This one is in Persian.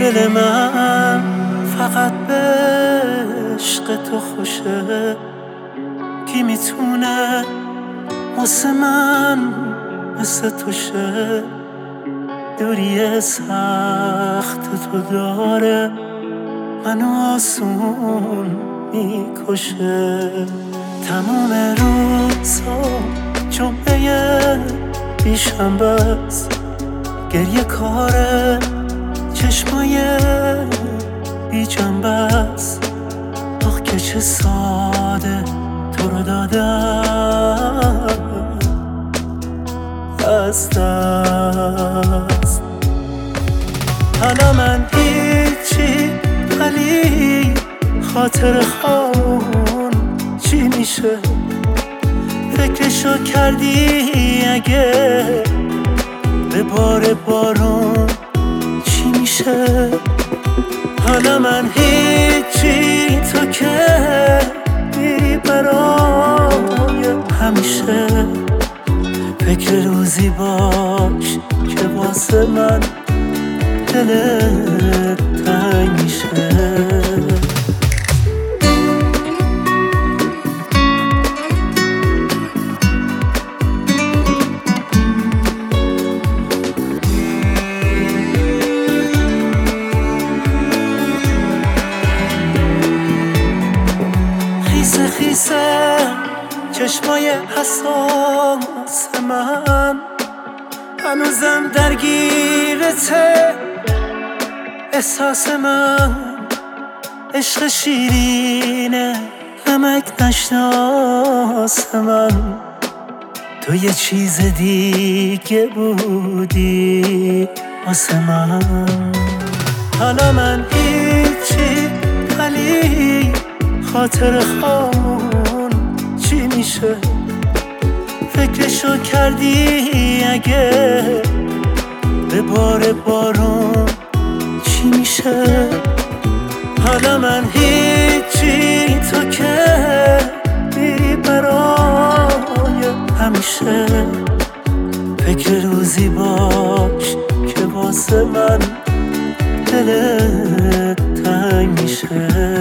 دل من فقط به عشق تو خوشه. کی میتونه واسه من مثل تو شه؟ دوری سخت تو داره منو آسون میکشه. تمام روزا جمعه بیشنبه است، گریه کاره چشمای بی جنبه است. آخ که چه ساده تو رو دادم از دست. حالا من هیچی ولی خاطر خون چی میشه؟ فکرشو کردی اگه به بار بارون چی میشه؟ حالا من هیچی تو که میری برای همیشه. فکر روزی باش که واسه من دلت تنگ میشه. خیسه خیسه چشمای حساس من هنوزم درگیرته. احساس من عشق شیرینه نمک نشناس من. تو یه چیز دیگه بودی واسه من. حالا من هیچی ولی خاطر خون چی میشه؟ فکرشو کردی اگه به بار بارون چی میشه؟ حالا من هیچی تو که میری برای همیشه. فکر روزی باش که واسه من دلت تنگ میشه.